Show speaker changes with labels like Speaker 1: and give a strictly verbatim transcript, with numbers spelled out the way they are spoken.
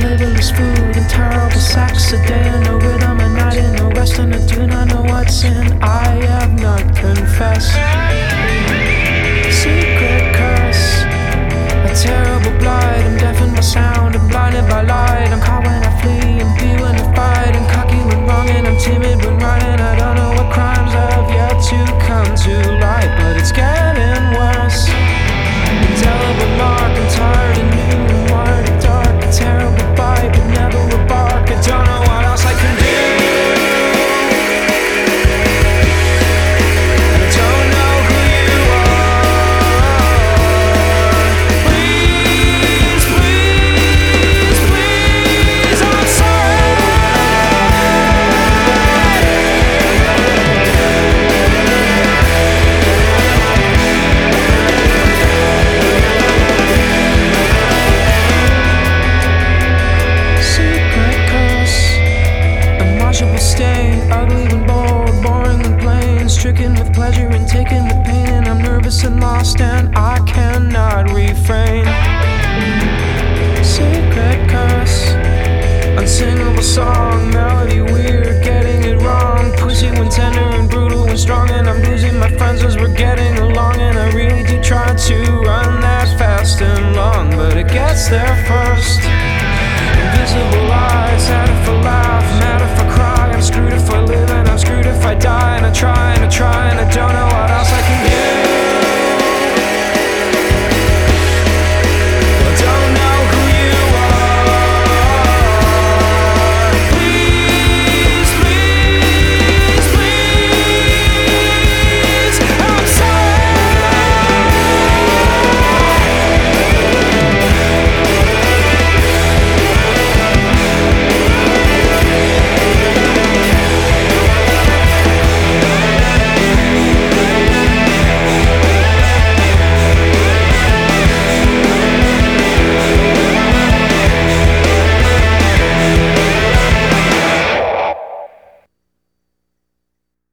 Speaker 1: flavorless food and terrible sex. A day in a rhythm, a night in a rest, and I do not know what's in. I have not confessed. Secret curse, a terrible blight. I'm deafened by sound, I'm blinded by light. I'm caught when I flee, I'm beat when I fight. I'm cocky when wrong, and I'm timid when right. And I don't know what crimes have yet to come to light, but it's getting worse. Indelible mark, I'm tired and new and wired and dark. A terrible bite, but never a bark. I don't know what else I can do. And I don't know who you are. Please, please, please, I'm sorry. Secret curse, unwashable stain, ugly when bold, boring when plain, stricken with pleasure and taken with pain. And I'm nervous and lost and I cannot refrain. Secret curse, unsingable song, melody weird, getting it wrong. Pussy when tender and brutal and strong, and I'm losing my friends as we're getting along. And I really do try to run that fast and long, but it gets there first.